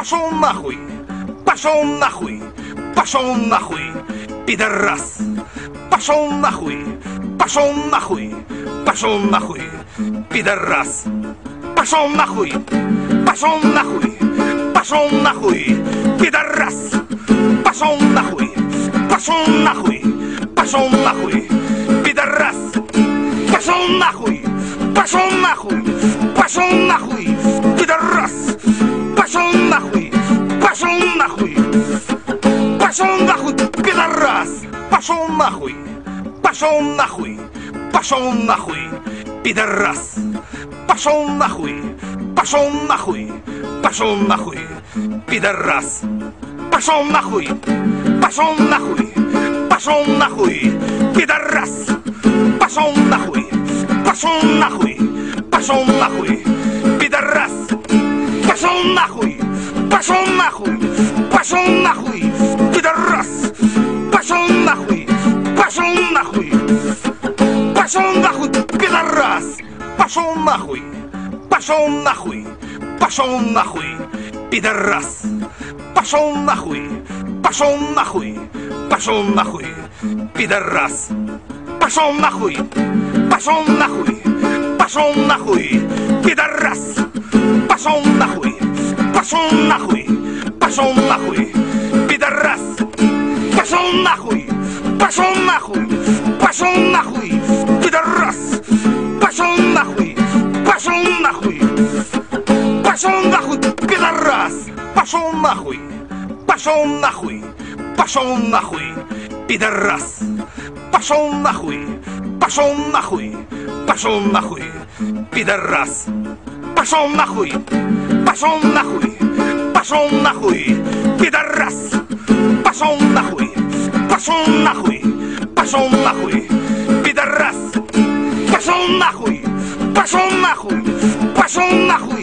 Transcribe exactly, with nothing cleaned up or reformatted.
Пошел нахуй! Пошел нахуй! Пошел нахуй! Пидорас! Пошел нахуй! Пошел нахуй! Пошел нахуй! Пидорас! Пошел нахуй! Пошел нахуй! Пошел нахуй! Пидорас! Пошел нахуй! Пошел нахуй! Пошел нахуй! Пидорас! Пошел нахуй! Пошел нахуй! Пошел нахуй! Пидорас! Пошел нахуй! Пошел нахуй! Пошел нахуй, пидорас! Пошел нахуй! Пошел нахуй! Пошел нахуй! Пидорас! Пошел нахуй! Пошел нахуй! Пошел нахуй! Пидорас! Пошел нахуй! Пошел нахуй! Пошел нахуй! Пидорас! Пошел нахуй! Пошел нахуй! Пошел нахуй! Пидорас! Пошел нахуй! Пошел нахуй! Пошел нахуй! Пидорас! Пошел нахуй! Пошел нахуй! Пошел нахуй, пидорас! Пошел нахуй! Пошел нахуй! Пошел нахуй! Пидорас! Пошел нахуй! Пошел нахуй! Пошел нахуй! Пидорас! Пошел нахуй! Пошел нахуй! Пошел нахуй! Пидорас! Пошел нахуй! Пошел нахуй! Пошел нахуй! Пидорас! Пошел нахуй! Пошел нахуй! Пошел нахуй! Пидорас! Пошел нахуй! Пошел нахуй! Пошел нахуй, пидорас! Пошел нахуй! Пошел нахуй! Пошел нахуй! Пидорас! Пошел нахуй! Пошел нахуй! Пошел нахуй! Пидорас! Пошел нахуй! Пошел нахуй! Пошел нахуй! Пидорас! Пошел нахуй! Пошел нахуй! Пошел нахуй! Пидорас! Пошел нахуй! Пошел нахуй! Пошел нахуй!